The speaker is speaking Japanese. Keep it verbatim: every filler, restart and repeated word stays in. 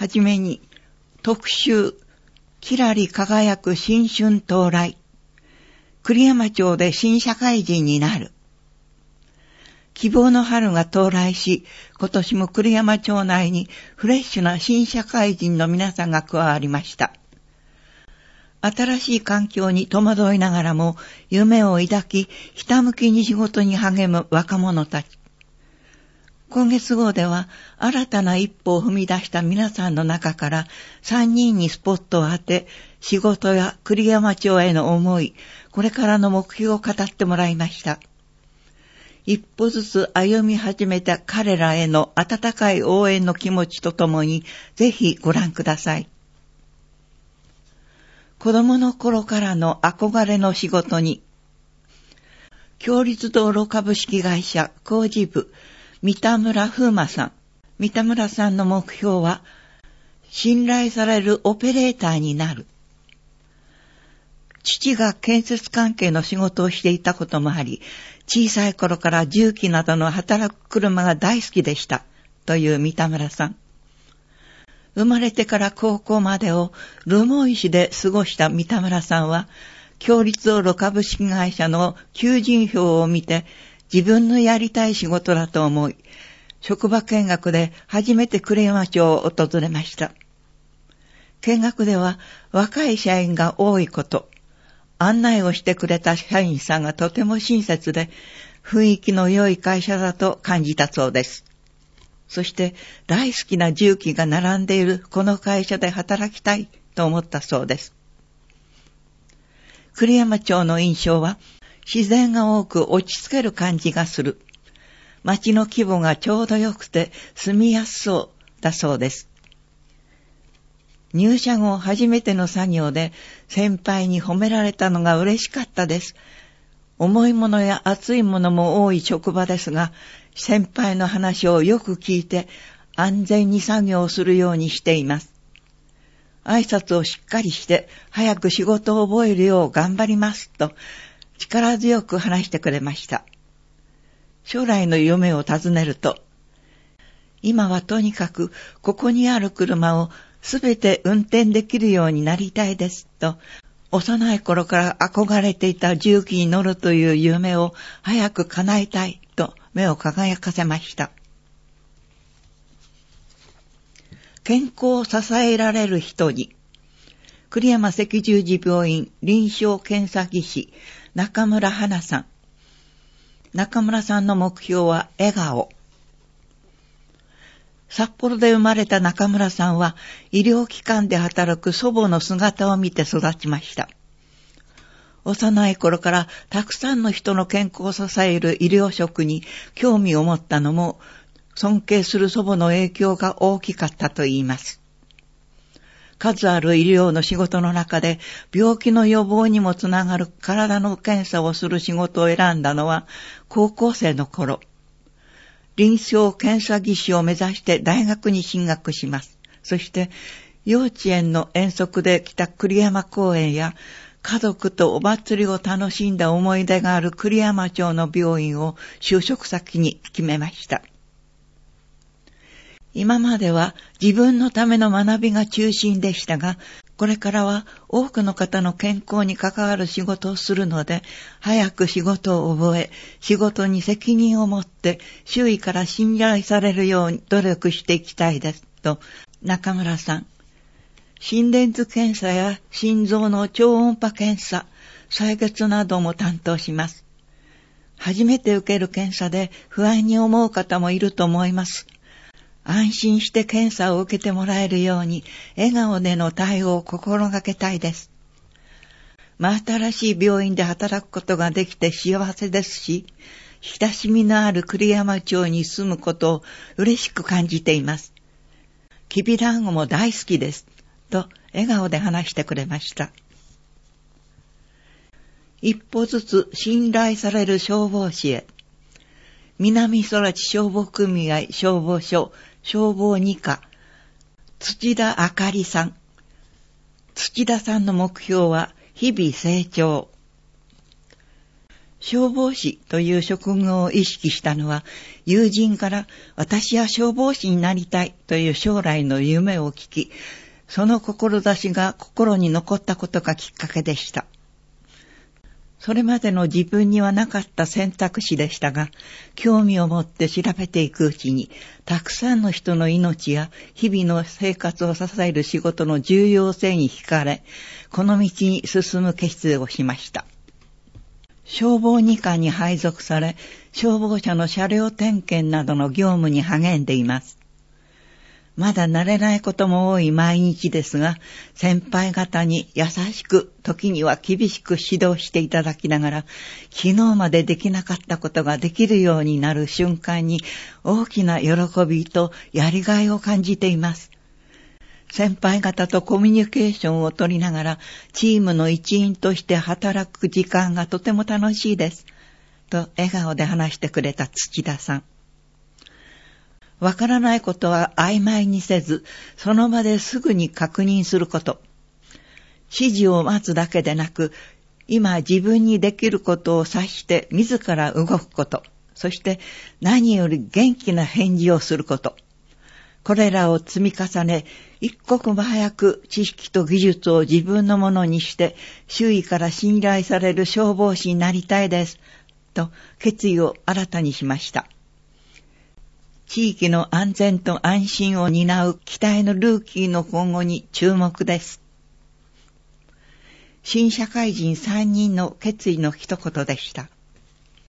はじめに、特集、きらり輝く新春到来。栗山町で新社会人になる。希望の春が到来し、今年も栗山町内にフレッシュな新社会人の皆さんが加わりました。新しい環境に戸惑いながらも夢を抱き、ひたむきに仕事に励む若者たち。今月号では新たな一歩を踏み出した皆さんの中からさんにんにスポットを当て、仕事や栗山町への思い、これからの目標を語ってもらいました。一歩ずつ歩み始めた彼らへの温かい応援の気持ちとともに、ぜひご覧ください。子供の頃からの憧れの仕事に、共立道路株式会社工事部、三田村風馬さん。三田村さんの目標は、信頼されるオペレーターになる。父が建設関係の仕事をしていたこともあり、小さい頃から重機などの働く車が大好きでした、という三田村さん。生まれてから高校までを留萌市で過ごした三田村さんは、共立道路株式会社の求人票を見て、自分のやりたい仕事だと思い、職場見学で初めて栗山町を訪れました。見学では若い社員が多いこと、案内をしてくれた社員さんがとても親切で、雰囲気の良い会社だと感じたそうです。そして大好きな重機が並んでいるこの会社で働きたいと思ったそうです。栗山町の印象は、自然が多く落ち着ける感じがする。町の規模がちょうど良くて住みやすそうだそうです。入社後初めての作業で先輩に褒められたのが嬉しかったです。重いものや熱いものも多い職場ですが、先輩の話をよく聞いて安全に作業をするようにしています。挨拶をしっかりして早く仕事を覚えるよう頑張りますと力強く話してくれました。将来の夢を尋ねると、今はとにかくここにある車をすべて運転できるようになりたいですと、幼い頃から憧れていた重機に乗るという夢を早く叶えたいと目を輝かせました。健康を支えられる人に、栗山赤十字病院臨床検査技師中村花さん。中村さんの目標は笑顔。札幌で生まれた中村さんは医療機関で働く祖母の姿を見て育ちました。幼い頃からたくさんの人の健康を支える医療職に興味を持ったのも尊敬する祖母の影響が大きかったといいます。数ある医療の仕事の中で病気の予防にもつながる体の検査をする仕事を選んだのは高校生の頃。臨床検査技師を目指して大学に進学します。そして幼稚園の遠足で来た栗山公園や家族とお祭りを楽しんだ思い出がある栗山町の病院を就職先に決めました。今までは自分のための学びが中心でしたが、これからは多くの方の健康に関わる仕事をするので、早く仕事を覚え、仕事に責任を持って周囲から信頼されるように努力していきたいですと、中村さん。心電図検査や心臓の超音波検査、採血なども担当します。初めて受ける検査で不安に思う方もいると思います。安心して検査を受けてもらえるように笑顔での対応を心がけたいです。真新しい病院で働くことができて幸せですし、親しみのある栗山町に住むことを嬉しく感じています。きびだんごも大好きです。と笑顔で話してくれました。一歩ずつ信頼される消防士へ。南空知消防組合消防署消防二課、土田あかりさん。土田さんの目標は日々成長。 消防士という職業を意識したのは、友人から私は消防士になりたいという将来の夢を聞き、その志が心に残ったことがきっかけでした。それまでの自分にはなかった選択肢でしたが、興味を持って調べていくうちに、たくさんの人の命や日々の生活を支える仕事の重要性に惹かれ、この道に進む決意をしました。消防二課に配属され、消防車の車両点検などの業務に励んでいます。まだ慣れないことも多い毎日ですが、先輩方に優しく、時には厳しく指導していただきながら、昨日までできなかったことができるようになる瞬間に、大きな喜びとやりがいを感じています。先輩方とコミュニケーションを取りながら、チームの一員として働く時間がとても楽しいです。と笑顔で話してくれた土田さん。わからないことは曖昧にせず、その場ですぐに確認すること。指示を待つだけでなく、今自分にできることを察して自ら動くこと。そして何より元気な返事をすること。これらを積み重ね、一刻も早く知識と技術を自分のものにして、周囲から信頼される消防士になりたいです。と決意を新たにしました。地域の安全と安心を担う期待のルーキーの今後に注目です。新社会人さんにんの決意の一言でした。